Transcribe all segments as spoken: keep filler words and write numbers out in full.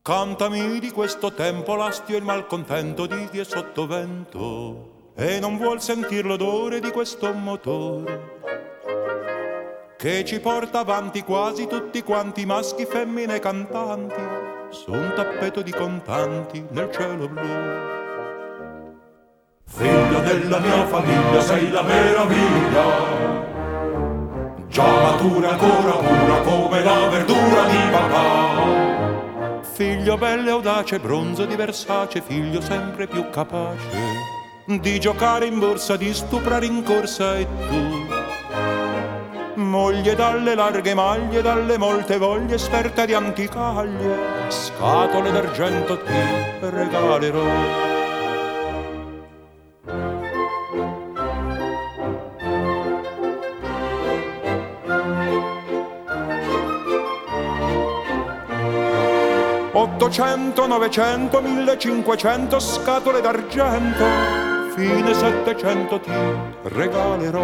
Cantami di questo tempo l'astio e il malcontento di chi è sottovento e non vuol sentir l'odore di questo motore che ci porta avanti quasi tutti quanti, maschi, femmine, cantanti, su un tappeto di contanti nel cielo blu. Figlio della mia famiglia, sei la meraviglia, già matura ancora pura come la verdura di papà. Figlio bello e audace, bronzo di Versace, figlio sempre più capace di giocare in borsa, di stuprare in corsa, e tu, moglie dalle larghe maglie, dalle molte voglie, esperta di anticaglie, scatole d'argento ti regalerò. Ottocento, novecento, millecinquecento scatole d'argento, fine settecento ti regalerò.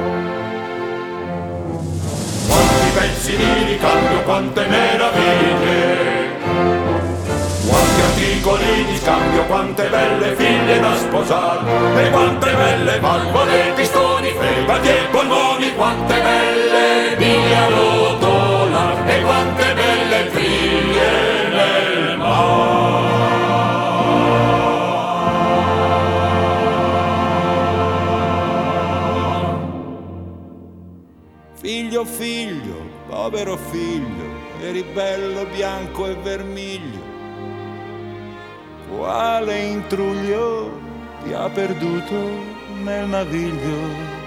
Quanti pezzi di ricambio, quante meraviglie, quanti articoli di scambio, quante belle figlie da sposare, e quante belle valvole, pistoni, fregati e polmoni, quante belle biglie a rotola, e quante belle figlie nel mare. Figlio, figlio, povero figlio, eri bello, bianco e vermiglio. Quale intruglio ti ha perduto nel naviglio?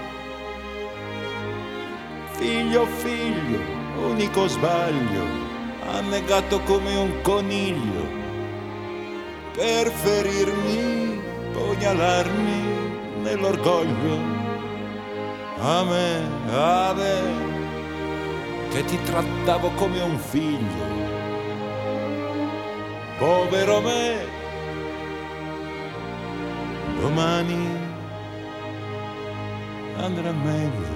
Figlio, figlio, unico sbaglio, annegato come un coniglio, per ferirmi, pugnalarmi nell'orgoglio. A me, a me, che ti trattavo come un figlio. Povero me, domani andrà meglio.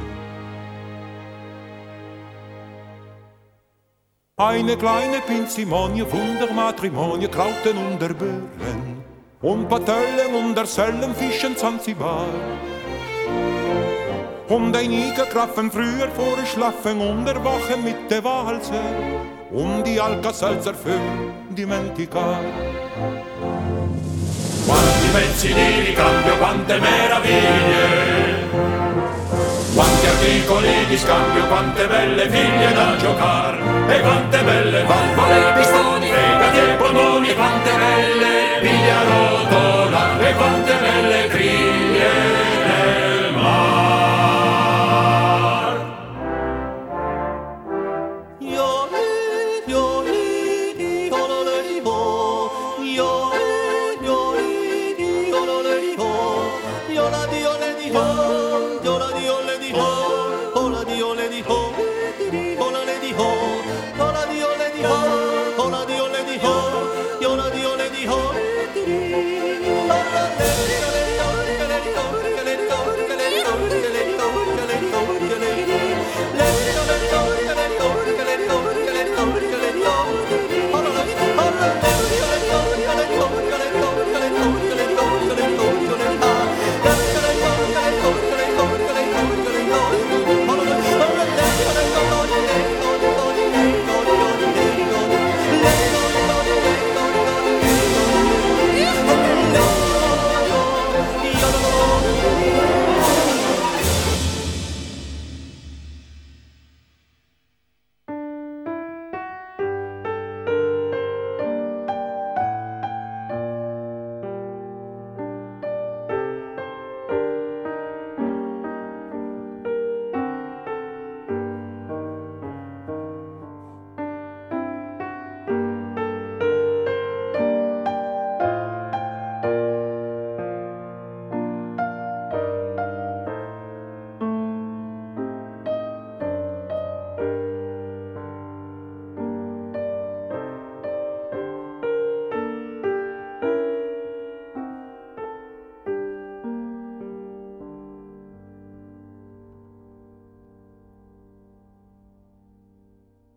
Eine kleine Pinzimonie, Wunder Matrimonie, Krauten under Böhren, und Patellen under Sellen, Fischen Zanzibar. Und einige Kraffen früher vor Schlafen unterwachen mit der Walze, um die Alka-Seltzer für dimenticare. Quanti pezzi di ricambio, quante meraviglie, quanti articoli di scambio, quante belle figlie da giocare, e quante belle valvole, pistoni, fregati e polmoni,